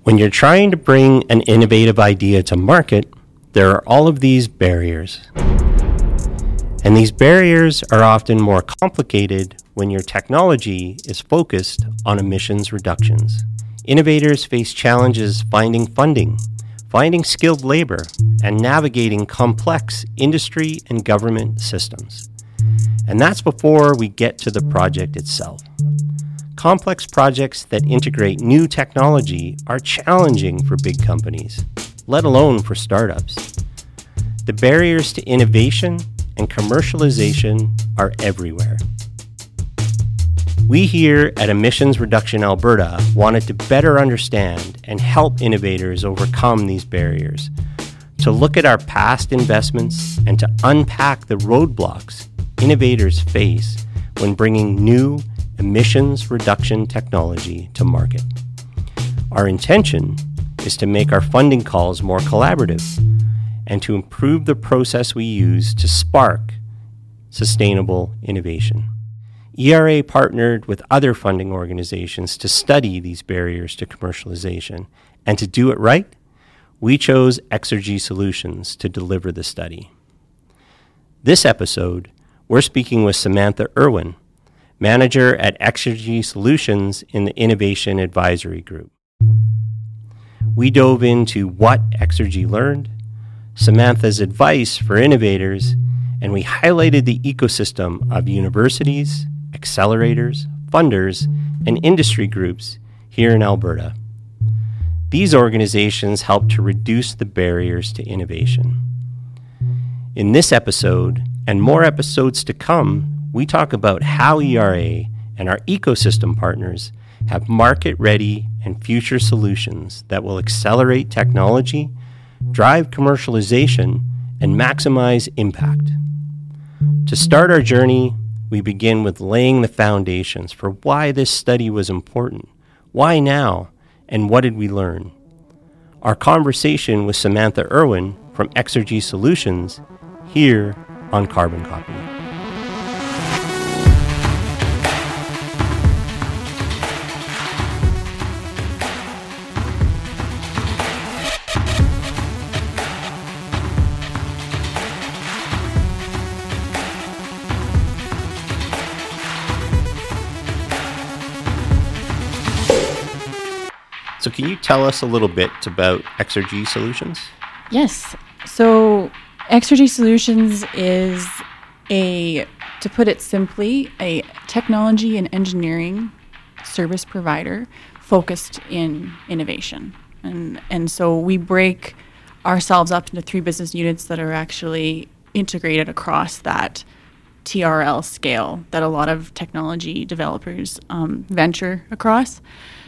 When you're trying to bring an innovative idea to market, there are all of these barriers. And these barriers are often more complicated when your technology is focused on emissions reductions. Innovators face challenges finding funding, finding skilled labor, and navigating complex industry and government systems. And that's before we get to the project itself. Complex projects that integrate new technology are challenging for big companies, let alone for startups. The barriers to innovation and commercialization are everywhere. We here at Emissions Reduction Alberta wanted to better understand and help innovators overcome these barriers, to look at our past investments and to unpack the roadblocks innovators face when bringing new emissions reduction technology to market. Our intention is to make our funding calls more collaborative and to improve the process we use to spark sustainable innovation. ERA partnered with other funding organizations to study these barriers to commercialization, and to do it right, we chose Exergy Solutions to deliver the study. This episode, we're speaking with Samantha Irwin, manager at Exergy Solutions in the Innovation Advisory Group. We dove into what Exergy learned, Samantha's advice for innovators, and we highlighted the ecosystem of universities, accelerators, funders, and industry groups here in Alberta. These organizations help to reduce the barriers to innovation. In this episode, and more episodes to come, we talk about how ERA and our ecosystem partners have market-ready and future solutions that will accelerate technology, drive commercialization, and maximize impact. To start our journey, we begin with laying the foundations for why this study was important, why now, and what did we learn. Our conversation with Samantha Irwin from Exergy Solutions here on Carbon Copy. So can you tell us a little bit about Exergy Solutions? Yes. So Exergy Solutions is to put it simply, a technology and engineering service provider focused in innovation. And so we break ourselves up into 3 business units that are actually integrated across that TRL scale that a lot of technology developers venture across.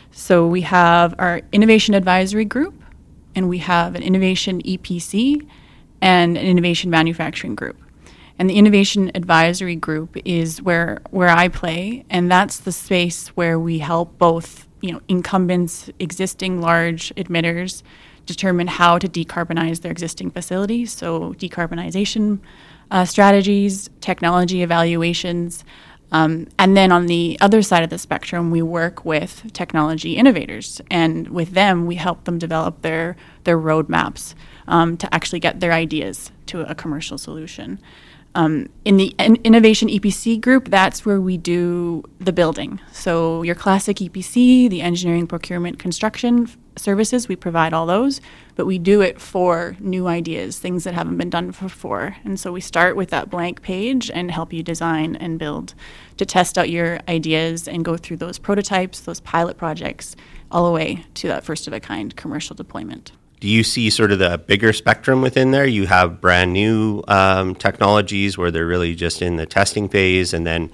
So we have our Innovation Advisory Group, and we have an Innovation EPC, and an Innovation Manufacturing Group. And the Innovation Advisory Group is where I play, and that's the space where we help both incumbents, existing large emitters, determine how to decarbonize their existing facilities, so decarbonization strategies, technology evaluations. And then on the other side of the spectrum, we work with technology innovators, and with them, we help them develop their roadmaps to actually get their ideas to a commercial solution. In the Innovation EPC group, that's where we do the building. So your classic EPC, the engineering, procurement, construction services, we provide all those, but we do it for new ideas, things that haven't been done before. And so we start with that blank page and help you design and build to test out your ideas and go through those prototypes, those pilot projects, all the way to that first-of-a-kind commercial deployment. Do you see sort of the bigger spectrum within there? You have brand new technologies where they're really just in the testing phase, and then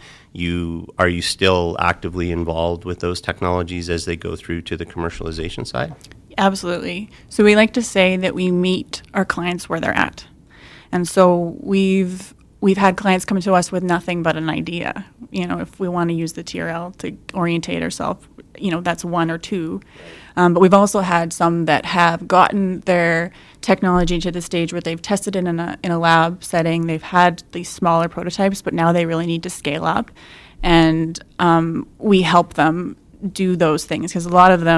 are you still actively involved with those technologies as they go through to the commercialization side? Absolutely. So we like to say that we meet our clients where they're at. And so we've had clients come to us with nothing but an idea. If we want to use the TRL to orientate ourselves, that's 1 or 2. But we've also had some that have gotten their technology to the stage where they've tested it in a lab setting. They've had these smaller prototypes, but now they really need to scale up. And we help them do those things because a lot of them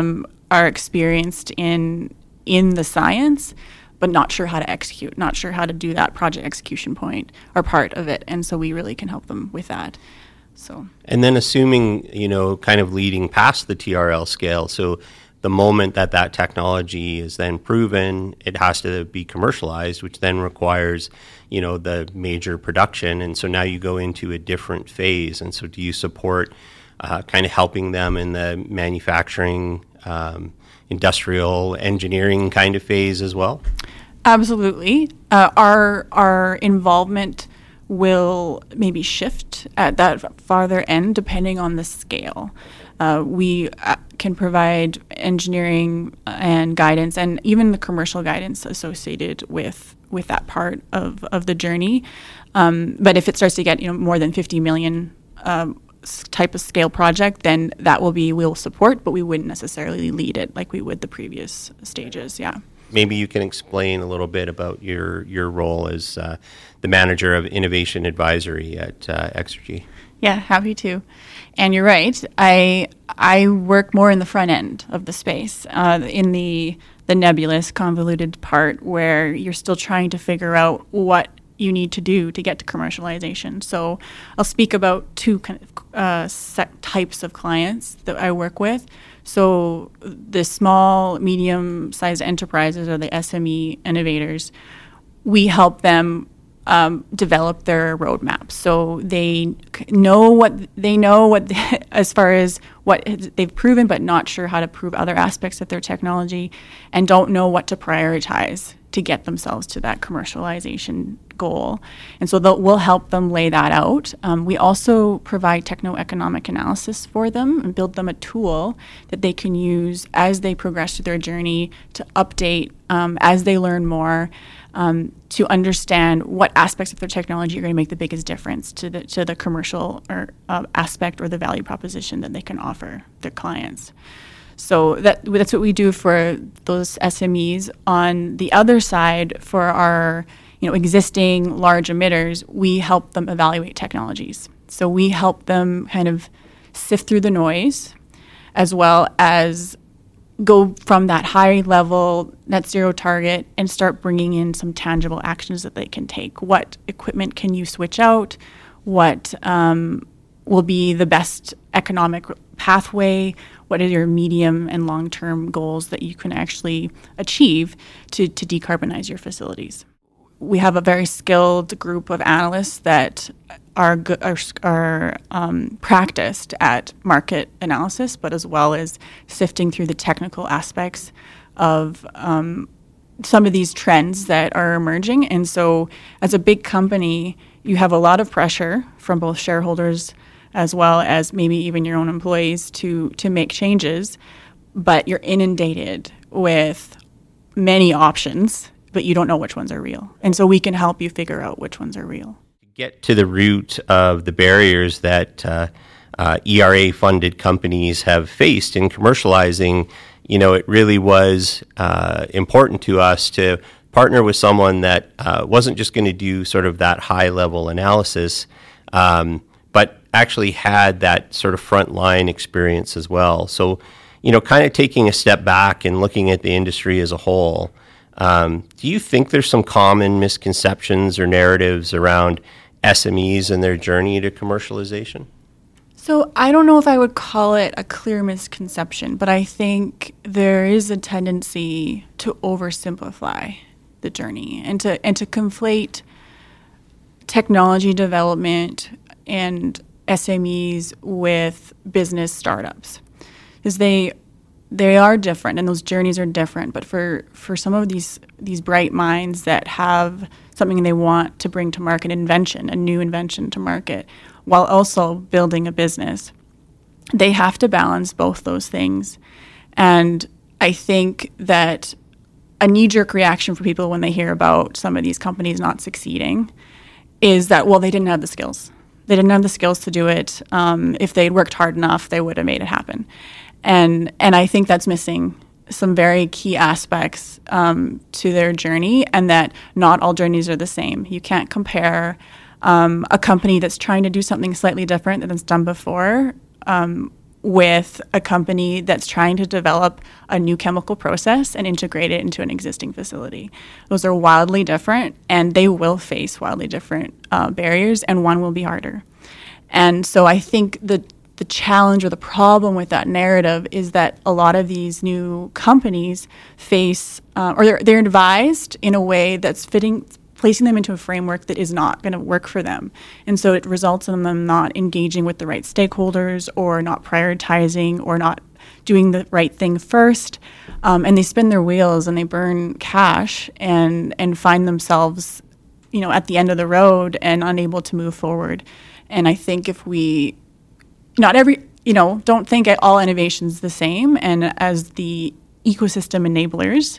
are experienced in the science, but not sure how to execute, not sure how to do that project execution point or part of it. And so we really can help them with that. So, and then assuming, kind of leading past the TRL scale, so the moment that technology is then proven, it has to be commercialized, which then requires, the major production. And so now you go into a different phase. And so do you support kind of helping them in the manufacturing, industrial engineering kind of phase as well? Absolutely. Our involvement will maybe shift at that farther end depending on the scale. We can provide engineering and guidance and even the commercial guidance associated with that part of the journey. But if it starts to get more than 50 million type of scale project, then we'll support, but we wouldn't necessarily lead it like we would the previous stages. Yeah. Maybe you can explain a little bit about your role as the manager of innovation advisory at Exergy. Yeah, happy to. And you're right. I work more in the front end of the space, in the nebulous, convoluted part where you're still trying to figure out what you need to do to get to commercialization. So I'll speak about two kind of types of clients that I work with. So the small, medium-sized enterprises or the SME innovators, we help them develop their roadmaps. So they know as far as what they've proven, but not sure how to prove other aspects of their technology, and don't know what to prioritize to get themselves to that commercialization goal. And so we'll help them lay that out. We also provide techno-economic analysis for them and build them a tool that they can use as they progress through their journey to update as they learn more, to understand what aspects of their technology are going to make the biggest difference to the commercial or aspect or the value proposition that they can offer their clients. So that's what we do for those SMEs. On the other side, for our existing large emitters, we help them evaluate technologies. So we help them kind of sift through the noise, as well as go from that high level net zero target and start bringing in some tangible actions that they can take. What equipment can you switch out? What will be the best economic pathway? What are your medium and long-term goals that you can actually achieve to decarbonize your facilities? We have a very skilled group of analysts that are practiced at market analysis, but as well as sifting through the technical aspects of some of these trends that are emerging. And so as a big company, you have a lot of pressure from both shareholders as well as maybe even your own employees to make changes, but you're inundated with many options, but you don't know which ones are real. And so we can help you figure out which ones are real. Get to the root of the barriers that ERA-funded companies have faced in commercializing. It really was important to us to partner with someone that wasn't just going to do sort of that high-level analysis, but actually had that sort of frontline experience as well. So, kind of taking a step back and looking at the industry as a whole, do you think there's some common misconceptions or narratives around SMEs and their journey to commercialization? So I don't know if I would call it a clear misconception, but I think there is a tendency to oversimplify the journey and to conflate technology development and SMEs with business startups, because they are different and those journeys are different. But for some of these bright minds that have something they want to bring to market, a new invention to market, while also building a business, they have to balance both those things. And I think that a knee-jerk reaction for people when they hear about some of these companies not succeeding is that, well, they didn't have the skills. They didn't have the skills to do it. If they'd worked hard enough, they would have made it happen. And I think that's missing some very key aspects to their journey, and that not all journeys are the same. You can't compare a company that's trying to do something slightly different than it's done before with a company that's trying to develop a new chemical process and integrate it into an existing facility. Those are wildly different, and they will face wildly different barriers, and one will be harder. And so I think the challenge or the problem with that narrative is that a lot of these new companies face, or they're advised in a way that's placing them into a framework that is not going to work for them. And so it results in them not engaging with the right stakeholders, or not prioritizing, or not doing the right thing first. And they spin their wheels and they burn cash and find themselves, at the end of the road and unable to move forward. And I think if we, don't think all innovation's the same, and as the ecosystem enablers,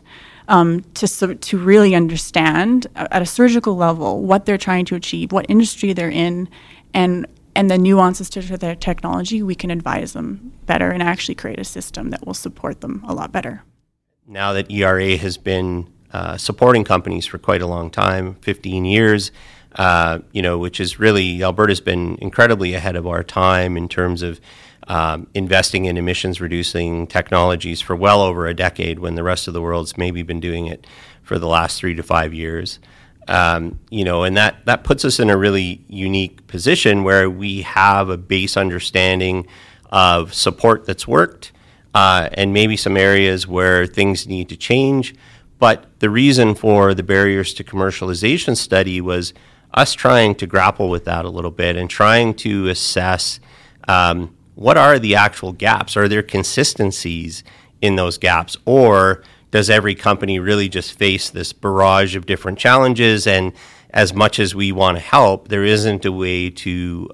to really understand at a surgical level what they're trying to achieve, what industry they're in, and the nuances to their technology, we can advise them better and actually create a system that will support them a lot better. Now that ERA has been supporting companies for quite a long time, 15 years, which is really, Alberta's been incredibly ahead of our time in terms of investing in emissions-reducing technologies for well over a decade, when the rest of the world's maybe been doing it for the last 3 to 5 years. And that puts us in a really unique position where we have a base understanding of support that's worked, and maybe some areas where things need to change. But the reason for the Barriers to Commercialization study was us trying to grapple with that a little bit and trying to assess what are the actual gaps? Are there consistencies in those gaps? Or does every company really just face this barrage of different challenges? And as much as we want to help, there isn't a way to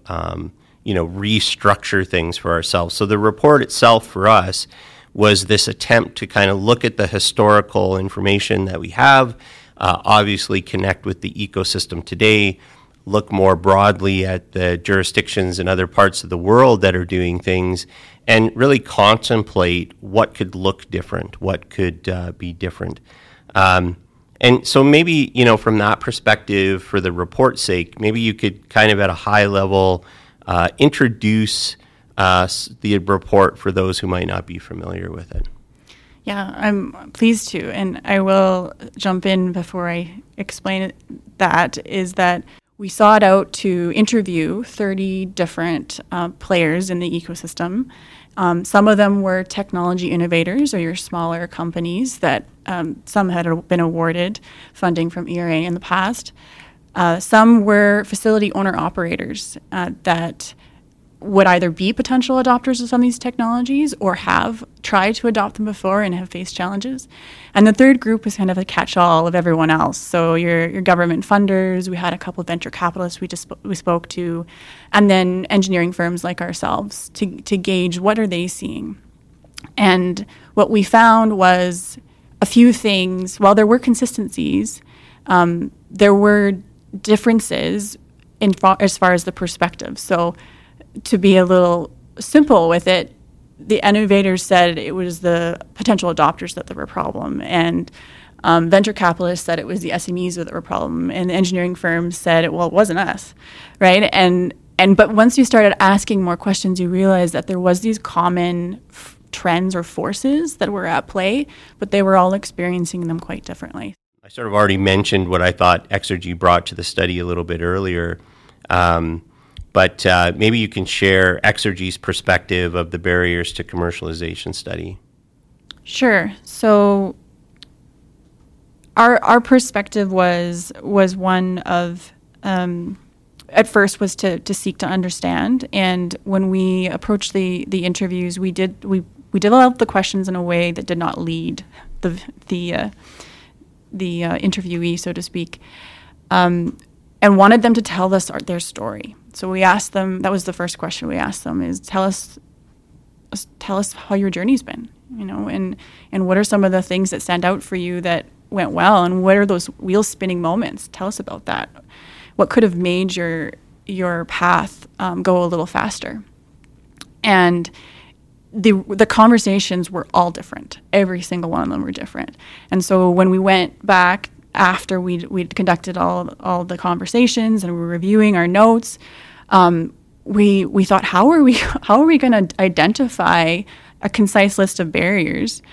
restructure things for ourselves. So the report itself for us was this attempt to kind of look at the historical information that we have, obviously connect with the ecosystem today, look more broadly at the jurisdictions in other parts of the world that are doing things, and really contemplate what could look different, what could be different. And so maybe, from that perspective, for the report's sake, maybe you could kind of at a high level introduce the report for those who might not be familiar with it. Yeah, I'm pleased to, and I will jump in before I explain it. That is that we sought out to interview 30 different players in the ecosystem. Some of them were technology innovators, or your smaller companies that some had been awarded funding from ERA in the past. Some were facility owner-operators that would either be potential adopters of some of these technologies or have tried to adopt them before and have faced challenges. And the third group was kind of a catch-all of everyone else. So your government funders, we had a couple of venture capitalists we spoke to, and then engineering firms like ourselves to gauge what are they seeing. And what we found was a few things. While there were consistencies, there were differences as far as the perspective. So to be a little simple with it, the innovators said it was the potential adopters that were a problem, and venture capitalists said it was the SMEs that were a problem, and the engineering firms said it wasn't us, right? But once you started asking more questions, you realized that there was these common trends or forces that were at play, but they were all experiencing them quite differently. I sort of already mentioned what I thought Exergy brought to the study a little bit earlier. But maybe you can share Exergy's perspective of the Barriers to Commercialization study. Sure. So our perspective was one of, at first, was to seek to understand. And when we approached the interviews, we developed the questions in a way that did not lead the interviewee, so to speak, and wanted them to tell us their story. So we asked them, that was the first question we asked them, is tell us how your journey's been, and what are some of the things that stand out for you that went well, and what are those wheel spinning moments? Tell us about that. What could have made your path go a little faster? And the conversations were all different. Every single one of them were different. And so when we went back after we'd conducted all the conversations and we were reviewing our notes, we thought, how are we going to identify a concise list of barriers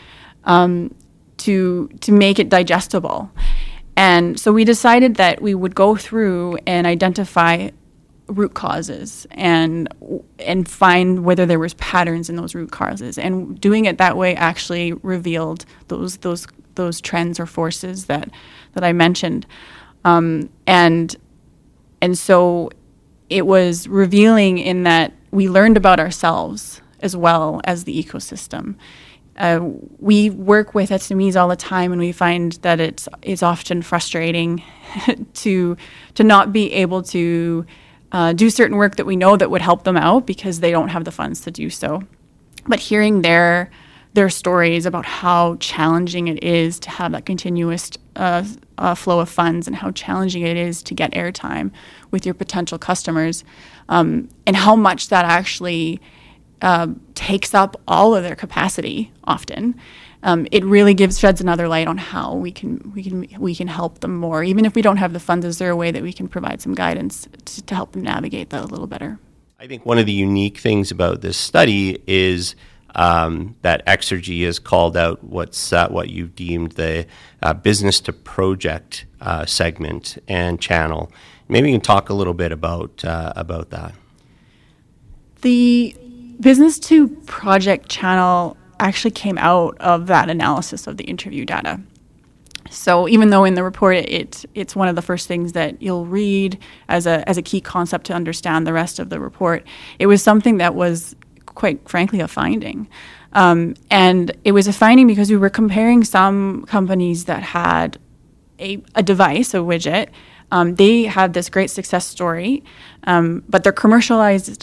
to make it digestible? And so we decided that we would go through and identify root causes and find whether there was patterns in those root causes. And doing it that way actually revealed those trends or forces that I mentioned. And so it was revealing in that we learned about ourselves as well as the ecosystem. We work with SMEs all the time, and we find that it's often frustrating to not be able to do certain work that we know that would help them out because they don't have the funds to do so. But hearing their stories about how challenging it is to have that continuous flow of funds and how challenging it is to get airtime with your potential customers, and how much that actually takes up all of their capacity often. It really sheds another light on how we can help them more. Even if we don't have the funds, is there a way that we can provide some guidance to help them navigate that a little better? I think one of the unique things about this study is that Exergy has called out what you've deemed the business to project segment and channel. Maybe you can talk a little bit about that. The business to project channel actually came out of that analysis of the interview data. So even though in the report it's one of the first things that you'll read as a key concept to understand the rest of the report, it was something that was quite frankly a finding. And it was a finding because we were comparing some companies that had a device, a widget. They had this great success story, but their commercialized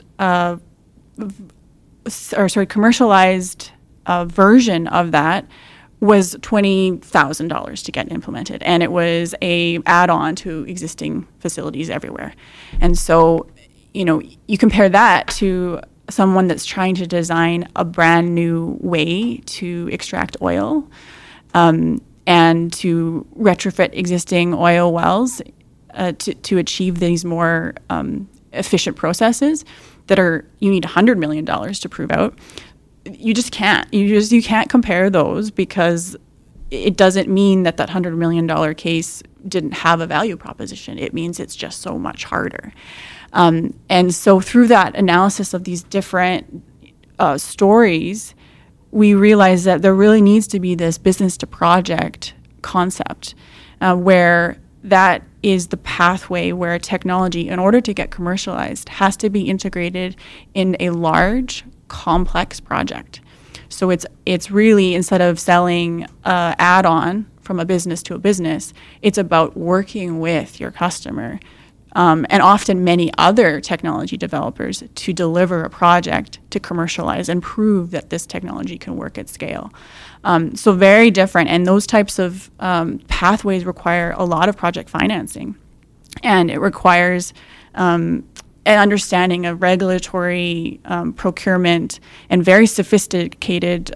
version of that was $20,000 to get implemented, and it was a add-on to existing facilities everywhere. And so, you compare that to someone that's trying to design a brand new way to extract oil, and to retrofit existing oil wells to achieve these more efficient processes you need $100 million to prove out. You just can't. You can't compare those, because it doesn't mean that $100 million case didn't have a value proposition. It means it's just so much harder. And so through that analysis of these different stories, we realized that there really needs to be this business to project concept, where that is the pathway where technology, in order to get commercialized, has to be integrated in a large, complex project. So it's really, instead of selling an add-on from a business to a business, it's about working with your customer, and often many other technology developers, to deliver a project to commercialize and prove that this technology can work at scale. So very different, and those types of pathways require a lot of project financing, and it requires an understanding of regulatory procurement and very sophisticated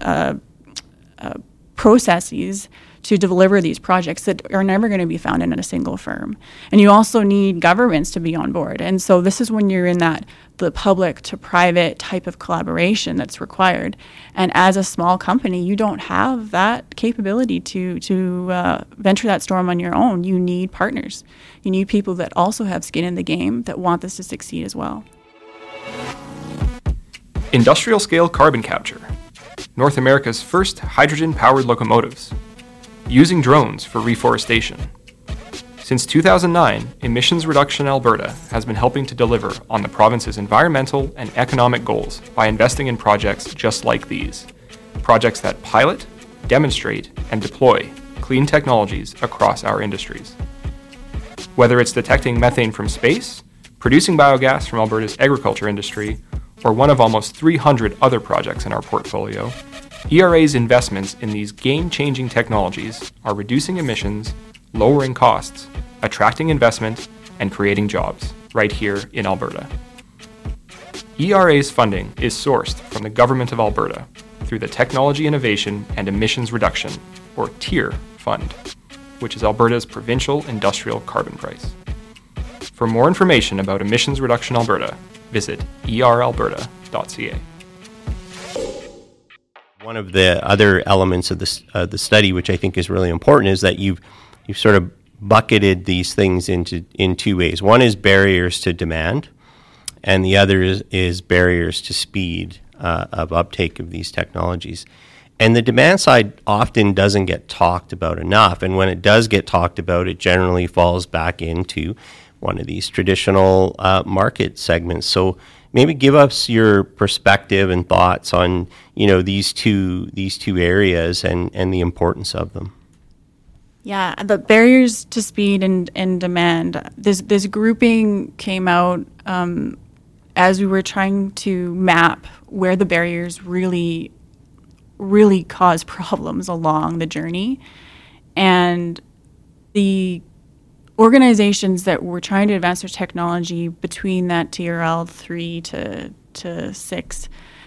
processes to deliver these projects that are never going to be found in a single firm. And you also need governments to be on board. And so this is when you're in the public to private type of collaboration that's required. And as a small company, you don't have that capability to venture that storm on your own. You need partners. You need people that also have skin in the game, that want this to succeed as well. Industrial scale carbon capture. North America's first hydrogen-powered locomotives. Using drones for reforestation. Since 2009, Emissions Reduction Alberta has been helping to deliver on the province's environmental and economic goals by investing in projects just like these. Projects that pilot, demonstrate, and deploy clean technologies across our industries. Whether it's detecting methane from space, producing biogas from Alberta's agriculture industry, or one of almost 300 other projects in our portfolio, ERA's investments in these game-changing technologies are reducing emissions, lowering costs, attracting investment, and creating jobs right here in Alberta. ERA's funding is sourced from the Government of Alberta through the Technology Innovation and Emissions Reduction, or TIER, Fund, which is Alberta's provincial industrial carbon price. For more information about Emissions Reduction Alberta, visit eralberta.ca. One of the other elements of the study, which I think is really important, is that you've sort of bucketed these things in two ways. One is barriers to demand, and the other is barriers to speed of uptake of these technologies. And the demand side often doesn't get talked about enough, and when it does get talked about, it generally falls back into one of these traditional market segments. So maybe give us your perspective and thoughts on these two areas and the importance of them. Yeah, the barriers to speed and demand. This grouping came out as we were trying to map where the barriers really cause problems along the journey, and the organizations that were trying to advance their technology between that TRL 3 to 6,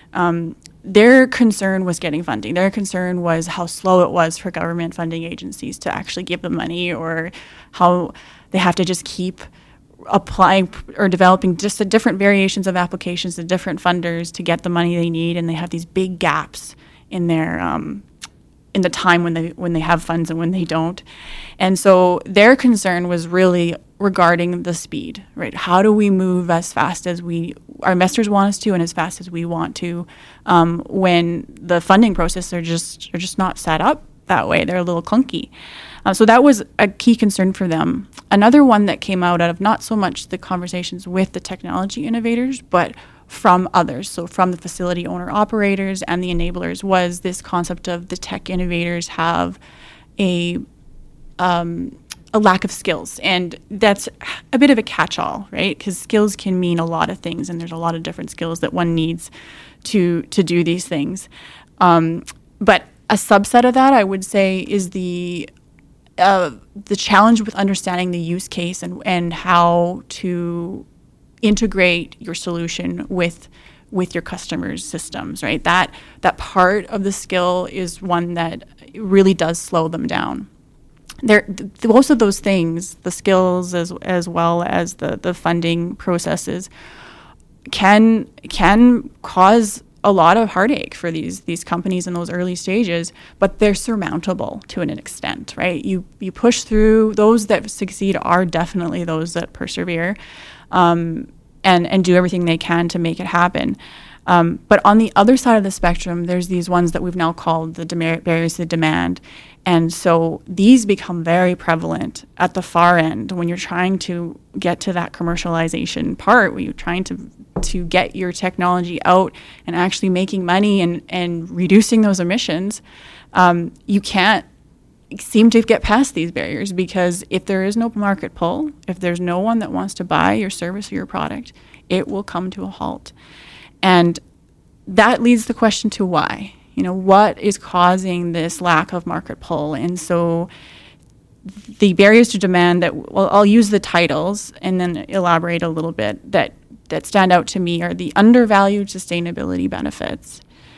their concern was getting funding. Their concern was how slow it was for government funding agencies to actually give them money, or how they have to just keep applying or developing just the different variations of applications to different funders to get the money they need, and they have these big gaps in their in the time when they have funds and when they don't. And so their concern was really regarding the speed, right? How do we move as fast as our investors want us to and as fast as we want to, when the funding process are just not set up that way. They're a little clunky. So that was a key concern for them. Another one that came out of not so much the conversations with the technology innovators, but from others, so from the facility owner operators and the enablers, was this concept of the tech innovators have a lack of skills. And that's a bit of a catch-all, right? Because skills can mean a lot of things, and there's a lot of different skills that one needs to do these things. But a subset of that, I would say, is the challenge with understanding the use case and how to integrate your solution with your customers' systems, right? That part of the skill is one that really does slow them down. Most of those things, the skills as well as the funding processes, can cause a lot of heartache for these companies in those early stages, but they're surmountable to an extent, right? You push through. Those that succeed are definitely those that persevere. And do everything they can to make it happen. But on the other side of the spectrum, there's these ones that we've now called the barriers to demand. And so these become very prevalent at the far end when you're trying to get to that commercialization part, where you're trying to get your technology out and actually making money and reducing those emissions. You can't seem to get past these barriers, because if there is no market pull, if there's no one that wants to buy your service or your product, it will come to a halt. And that leads the question to why. What is causing this lack of market pull? And so the barriers to demand I'll use the titles and then elaborate a little bit, that stand out to me are the undervalued sustainability benefits.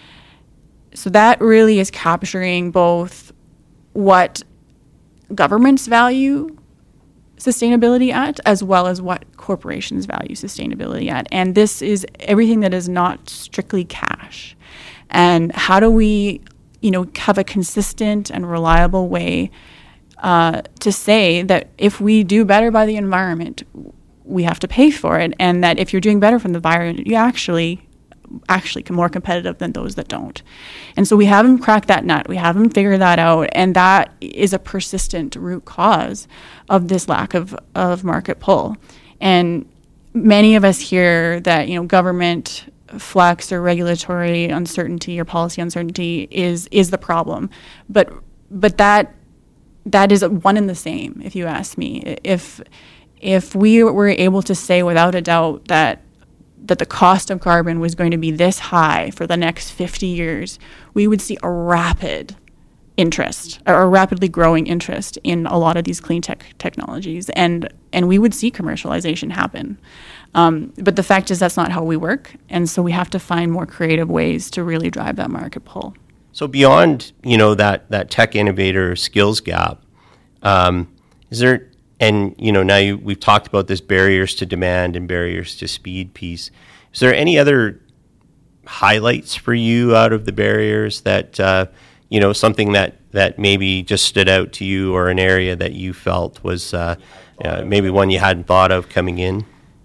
So that really is capturing both what governments value sustainability at, as well as what corporations value sustainability at. And this is everything that is not strictly cash. And how do we, have a consistent and reliable way to say that if we do better by the environment, we have to pay for it, and that if you're doing better from the environment, you actually more competitive than those that don't. And so we haven't cracked that nut. We haven't figured that out. And that is a persistent root cause of this lack of market pull. And many of us hear that, government flex or regulatory uncertainty or policy uncertainty is the problem. But that is one and the same, if you ask me. If we were able to say without a doubt that the cost of carbon was going to be this high for the next 50 years, we would see a rapid interest, or a rapidly growing interest in a lot of these clean tech technologies, and we would see commercialization happen. But the fact is that's not how we work, and so we have to find more creative ways to really drive that market pull. So beyond, that tech innovator skills gap, is there, and now we've talked about this barriers to demand and barriers to speed piece. Is there any other highlights for you out of the barriers that, something that maybe just stood out to you, or an area that you felt was maybe one you hadn't thought of coming in?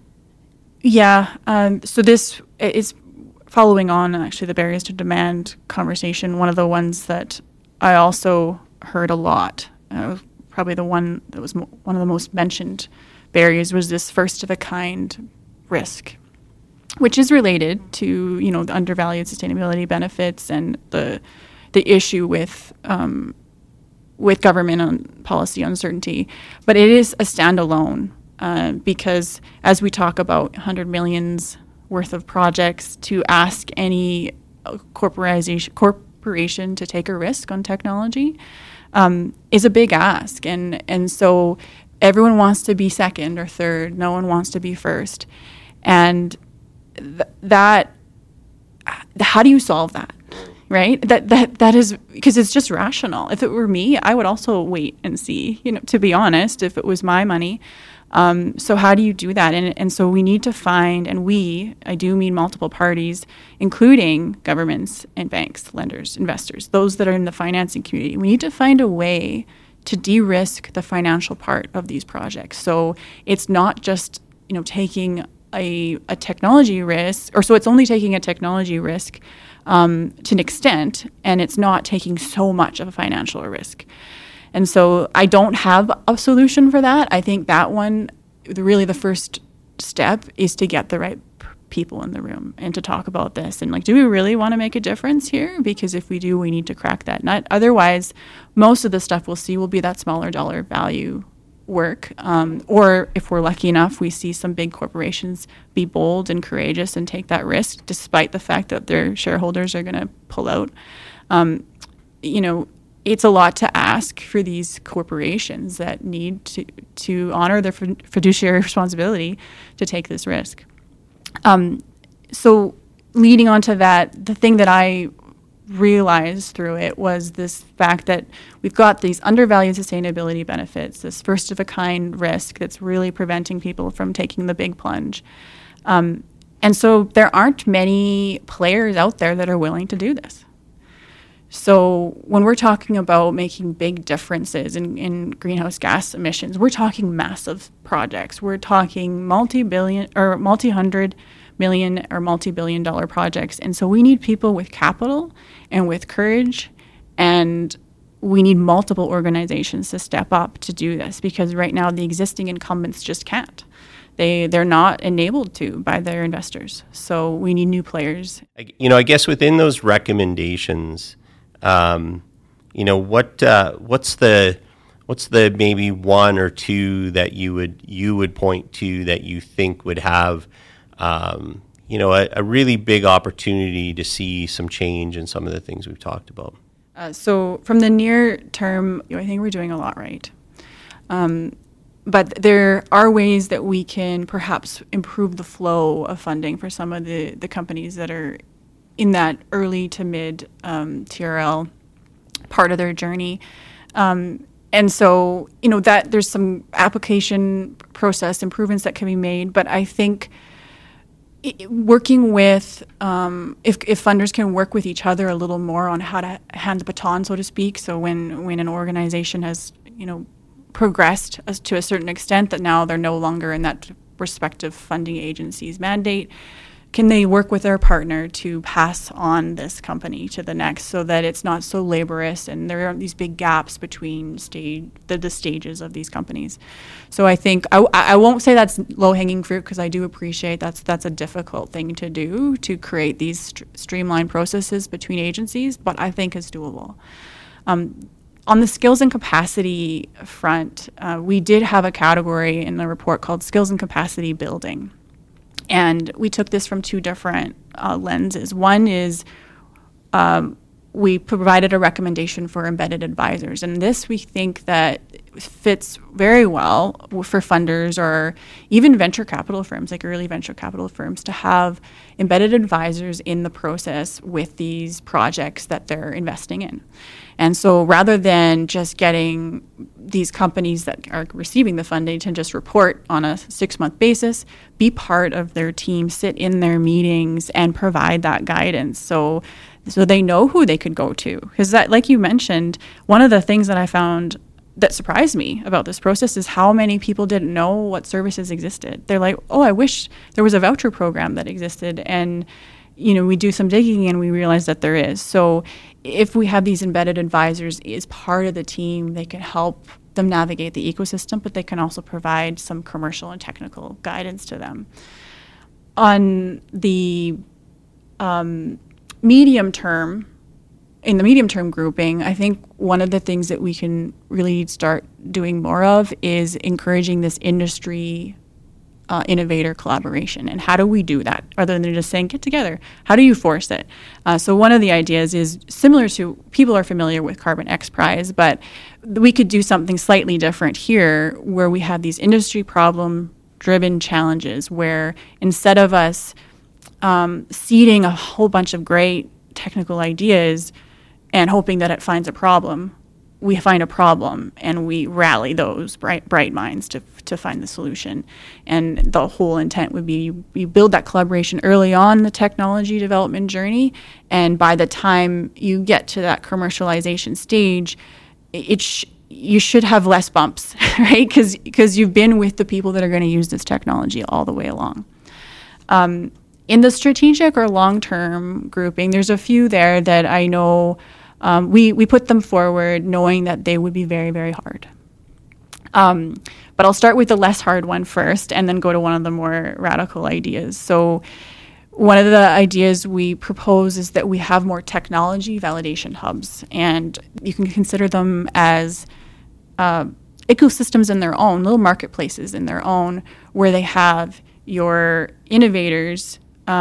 Yeah. So this is following on, actually, the barriers to demand conversation. One of the ones that I also heard a lot, probably the one that was one of the most mentioned barriers, was this first-of-a-kind risk, which is related to, the undervalued sustainability benefits and the issue with government on policy uncertainty. But it is a standalone because as we talk about 100 millions worth of projects, to ask any corporation to take a risk on technology is a big ask. And so everyone wants to be second or third. No one wants to be first. And that, how do you solve that? Right? That is, because it's just rational. If it were me, I would also wait and see, to be honest, if it was my money. So how do you do that? And so we need to find, I do mean multiple parties, including governments and banks, lenders, investors, those that are in the financing community. We need to find a way to de-risk the financial part of these projects. So it's not just, taking a technology risk, or so it's only taking a technology risk to an extent, and it's not taking so much of a financial risk. And so I don't have a solution for that. I think that one, really the first step is to get the right people in the room and to talk about this. And do we really want to make a difference here? Because if we do, we need to crack that nut. Otherwise, most of the stuff we'll see will be that smaller dollar value work. Or if we're lucky enough, we see some big corporations be bold and courageous and take that risk, despite the fact that their shareholders are going to pull out. It's a lot to ask for these corporations that need to honor their fiduciary responsibility to take this risk. So leading on to that, the thing that I realized through it was this fact that we've got these undervalued sustainability benefits, this first-of-a-kind risk that's really preventing people from taking the big plunge. And so there aren't many players out there that are willing to do this. So when we're talking about making big differences in greenhouse gas emissions, we're talking massive projects. We're talking multi-hundred million or multi-billion dollar projects. And so we need people with capital and with courage, and we need multiple organizations to step up to do this, because right now the existing incumbents just can't. They're not enabled to by their investors. So we need new players. I guess within those recommendations, what's the maybe one or two that you would point to that you think would have a really big opportunity to see some change in some of the things we've talked about? So from the near term, I think we're doing a lot right. But there are ways that we can perhaps improve the flow of funding for some of the companies that are in that early to mid TRL part of their journey. And so, that there's some application process improvements that can be made. But I think working with, if funders can work with each other a little more on how to hand the baton, so to speak. So when an organization has, progressed to a certain extent that now they're no longer in that respective funding agency's mandate, can they work with their partner to pass on this company to the next, so that it's not so laborious and there aren't these big gaps between the stages of these companies? So I think I won't say that's low-hanging fruit, because I do appreciate that's a difficult thing to do, to create these streamlined processes between agencies, but I think it's doable. On the skills and capacity front, we did have a category in the report called skills and capacity building. And we took this from two different lenses. One is we provided a recommendation for embedded advisors. And this, we think that fits very well for funders or even venture capital firms, like early venture capital firms, to have embedded advisors in the process with these projects that they're investing in. And so rather than just getting these companies that are receiving the funding to just report on a 6-month basis, be part of their team, sit in their meetings, and provide that guidance. So they know who they could go to. Because that, like you mentioned, one of the things that I found that surprised me about this process is how many people didn't know what services existed. They're like, oh, I wish there was a voucher program that existed. And, we do some digging and we realize that there is. So if we have these embedded advisors as part of the team, they can help them navigate the ecosystem, but they can also provide some commercial and technical guidance to them. On the medium term, in the medium term grouping, I think one of the things that we can really start doing more of is encouraging this industry innovator collaboration. And how do we do that? Rather than just saying, get together, how do you force it? So one of the ideas is similar to, people are familiar with Carbon X Prize, but we could do something slightly different here where we have these industry problem-driven challenges where instead of us seeding a whole bunch of great technical ideas and hoping that it finds a problem, we find a problem and we rally those bright minds to find the solution. And the whole intent would be you build that collaboration early on the technology development journey, and by the time you get to that commercialization stage, you should have less bumps, right? Because you've been with the people that are going to use this technology all the way along. In the strategic or long-term grouping, there's a few there that I know we put them forward knowing that they would be very, very hard. But I'll start with the less hard one first and then go to one of the more radical ideas. So one of the ideas we propose is that we have more technology validation hubs, and you can consider them as ecosystems in their own, little marketplaces in their own, where they have your innovators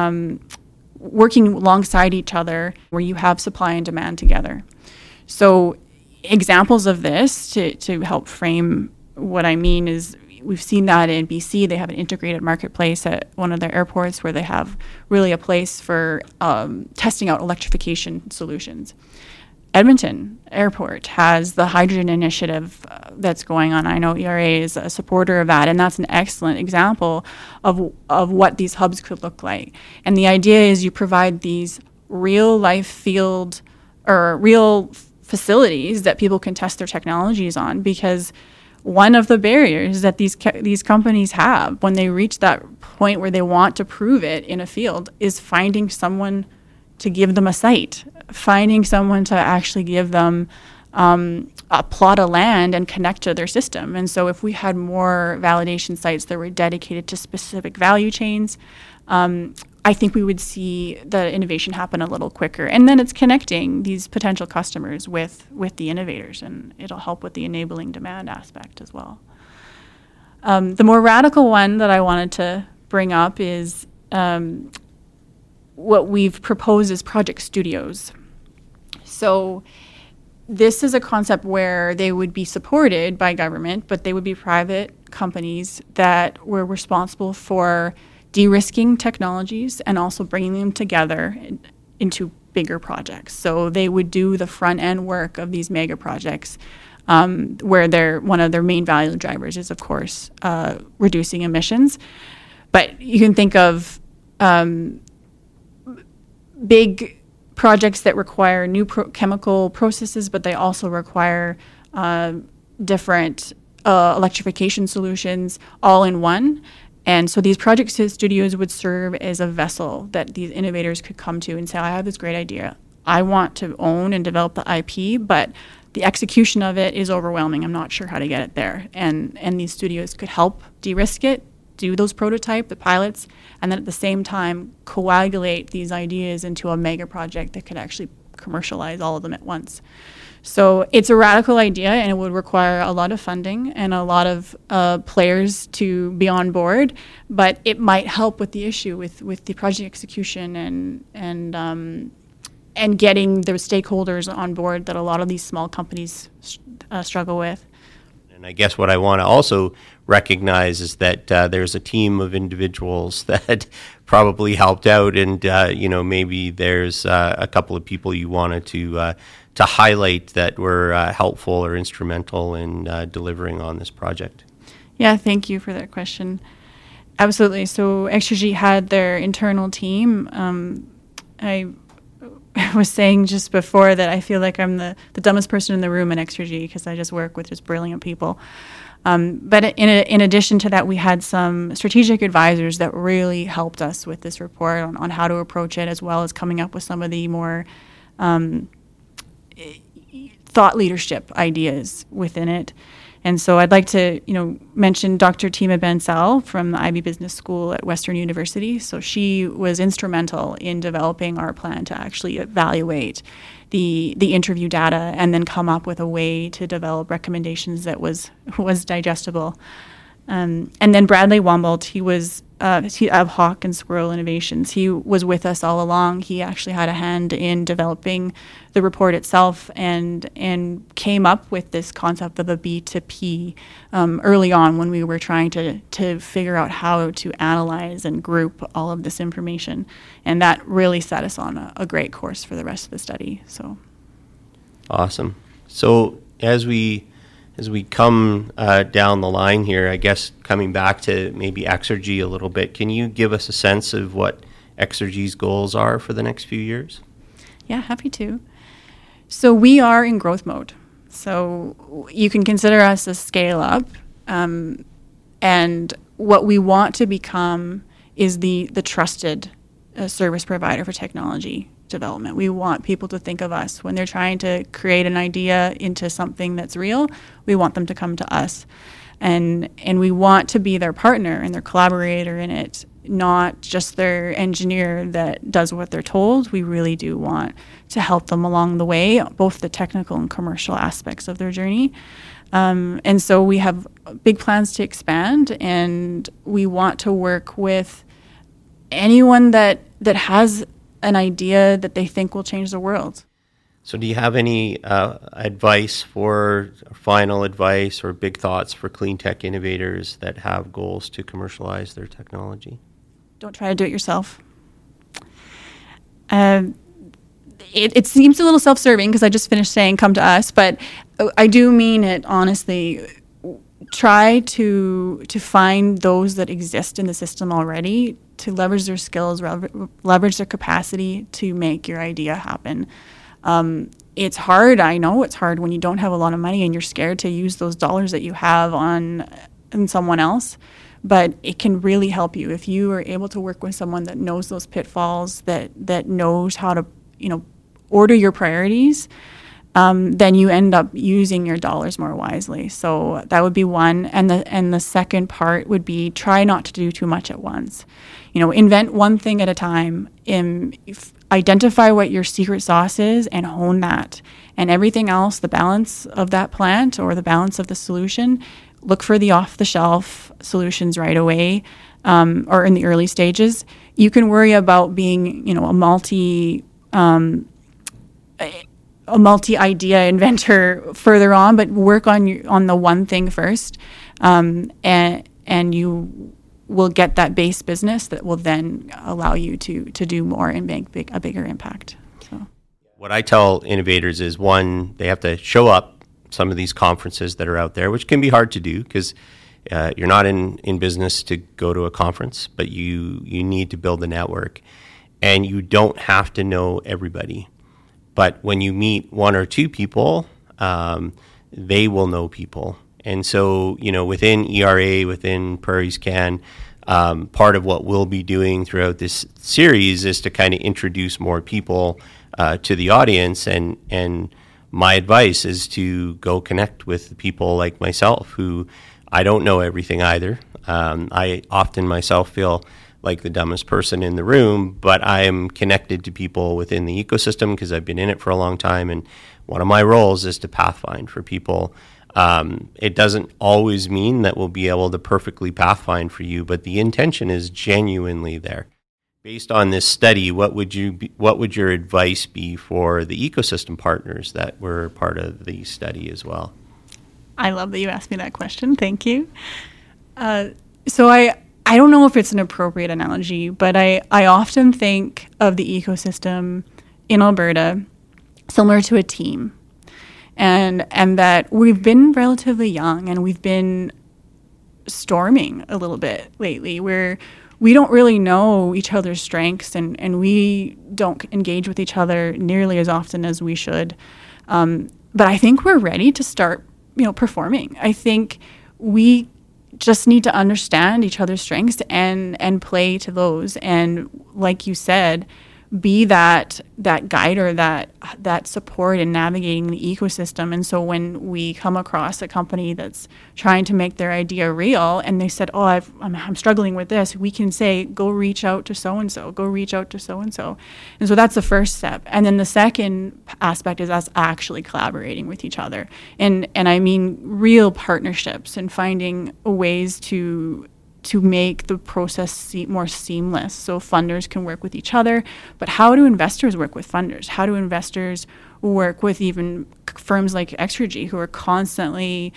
working alongside each other, where you have supply and demand together. So examples of this to help frame what I mean is we've seen that in BC. They have an integrated marketplace at one of their airports where they have really a place for testing out electrification solutions. Edmonton Airport has the hydrogen initiative that's going on. I know ERA is a supporter of that, and that's an excellent example of what these hubs could look like. And the idea is you provide these real-life field or real facilities that people can test their technologies on, because one of the barriers that these companies have when they reach that point where they want to prove it in a field is finding someone to give them a site, finding someone to actually give them a plot of land and connect to their system. And so if we had more validation sites that were dedicated to specific value chains, I think we would see the innovation happen a little quicker. And then it's connecting these potential customers with the innovators, and it'll help with the enabling demand aspect as well. The more radical one that I wanted to bring up is what we've proposed is project studios. So this is a concept where they would be supported by government, but they would be private companies that were responsible for de-risking technologies and also bringing them together into bigger projects. So they would do the front-end work of these mega projects, where one of their main value drivers is, of course, reducing emissions. But you can think of big projects that require new chemical processes, but they also require different electrification solutions all in one. And so these project studios would serve as a vessel that these innovators could come to and say, I have this great idea. I want to own and develop the IP, but the execution of it is overwhelming. I'm not sure how to get it there. And these studios could help de-risk it, do those the pilots, and then at the same time coagulate these ideas into a mega project that could actually commercialize all of them at once. So it's a radical idea, and it would require a lot of funding and a lot of players to be on board, but it might help with the issue with the project execution and getting the stakeholders on board that a lot of these small companies struggle with. And I guess what I want to also recognize is that there's a team of individuals that probably helped out, and maybe there's a couple of people you wanted to highlight that were helpful or instrumental in delivering on this project. Yeah, thank you for that question. Absolutely. So Exergy had their internal team. I was saying just before that I feel like I'm the dumbest person in the room in Exergy because I just work with just brilliant people. But in addition to that, we had some strategic advisors that really helped us with this report on how to approach it, as well as coming up with some of the more thought leadership ideas within it. And so I'd like to, mention Dr. Tima Bansal from the IB Business School at Western University. So she was instrumental in developing our plan to actually evaluate the interview data and then come up with a way to develop recommendations that was digestible. And then Bradley Wombold, he was of Hawk and Squirrel Innovations. He was with us all along. He actually had a hand in developing the report itself and came up with this concept of a B2P early on when we were trying to figure out how to analyze and group all of this information. And that really set us on a great course for the rest of the study. So, awesome. So as we come down the line here, I guess coming back to maybe Exergy a little bit, can you give us a sense of what Exergy's goals are for the next few years? Yeah, happy to. So we are in growth mode. So you can consider us a scale up. And what we want to become is the trusted service provider for technology development. We want people to think of us when they're trying to create an idea into something that's real. We want them to come to us, and we want to be their partner and their collaborator in it, not just their engineer that does what they're told. We really do want to help them along the way, both the technical and commercial aspects of their journey. And so we have big plans to expand, and we want to work with anyone that has an idea that they think will change the world. So do you have any final advice or big thoughts for clean tech innovators that have goals to commercialize their technology? Don't try to do it yourself. It seems a little self-serving because I just finished saying come to us, but I do mean it honestly. Try to find those that exist in the system already, to leverage their skills, leverage their capacity to make your idea happen. It's hard. I know it's hard when you don't have a lot of money and you're scared to use those dollars that you have on someone else, but it can really help you if you are able to work with someone that knows those pitfalls, that knows how to order your priorities. Then you end up using your dollars more wisely. So that would be one. And the second part would be try not to do too much at once. Invent one thing at a time. Identify what your secret sauce is and hone that. And everything else, the balance of that plant or the balance of the solution, look for the off-the-shelf solutions right away or in the early stages. You can worry about being, a multi-idea inventor further on, but work on the one thing first, and you will get that base business that will then allow you to do more and make a bigger impact. So, what I tell innovators is, one, they have to show up some of these conferences that are out there, which can be hard to do because you're not in business to go to a conference, but you need to build a network, and you don't have to know everybody. But when you meet one or two people, they will know people. And so, within ERA, within PrairiesCan, part of what we'll be doing throughout this series is to kind of introduce more people to the audience. And my advice is to go connect with people like myself, who I don't know everything either. I often myself feel like the dumbest person in the room, but I am connected to people within the ecosystem because I've been in it for a long time, and one of my roles is to pathfind for people. It doesn't always mean that we'll be able to perfectly pathfind for you, but the intention is genuinely there. Based on this study, what would your advice be for the ecosystem partners that were part of the study as well? I love that you asked me that question. Thank you. So I don't know if it's an appropriate analogy, but I often think of the ecosystem in Alberta similar to a team, and that we've been relatively young and we've been storming a little bit lately, where we don't really know each other's strengths and we don't engage with each other nearly as often as we should. But I think we're ready to start, performing. I think we just need to understand each other's strengths and play to those. And like you said, be that guide or that support in navigating the ecosystem. And so when we come across a company that's trying to make their idea real and they said, I'm struggling with this, we can say, go reach out to so-and-so, go reach out to so-and-so. And so that's the first step. And then the second aspect is us actually collaborating with each other. And I mean real partnerships and finding ways to make the process more seamless so funders can work with each other. But how do investors work with funders? How do investors work with even firms like Exergy, who are constantly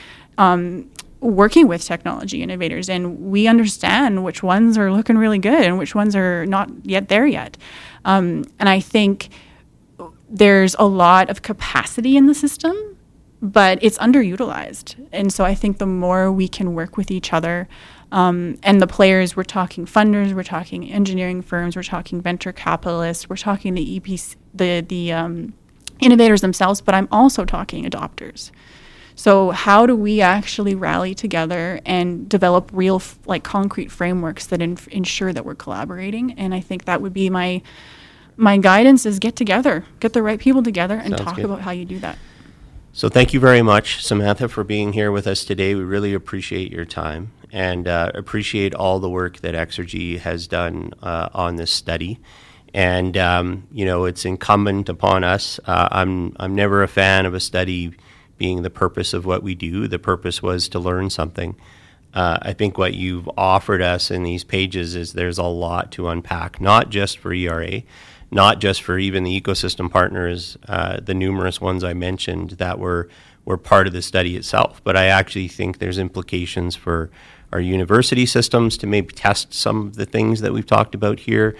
working with technology innovators? And we understand which ones are looking really good and which ones are not yet there yet. And I think there's a lot of capacity in the system, but it's underutilized. And so I think the more we can work with each other, and the players, we're talking funders, we're talking engineering firms, we're talking venture capitalists, we're talking the EPC, the innovators themselves, but I'm also talking adopters. So how do we actually rally together and develop real, concrete frameworks that ensure that we're collaborating? And I think that would be my guidance is get together, get the right people together and talk about how you do that. So thank you very much, Samantha, for being here with us today. We really appreciate your time and appreciate all the work that Exergy has done on this study. And, it's incumbent upon us. I'm never a fan of a study being the purpose of what we do. The purpose was to learn something. I think what you've offered us in these pages is there's a lot to unpack, not just for ERA, not just for even the ecosystem partners, the numerous ones I mentioned that were part of the study itself. But I actually think there's implications for our university systems to maybe test some of the things that we've talked about here.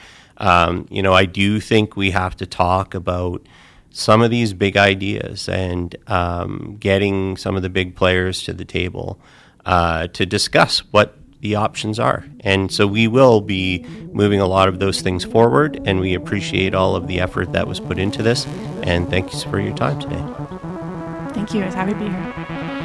I do think we have to talk about some of these big ideas and getting some of the big players to the table to discuss what the options are. And so we will be moving a lot of those things forward, and we appreciate all of the effort that was put into this. And thanks for your time today. Thank you. I was happy to be here.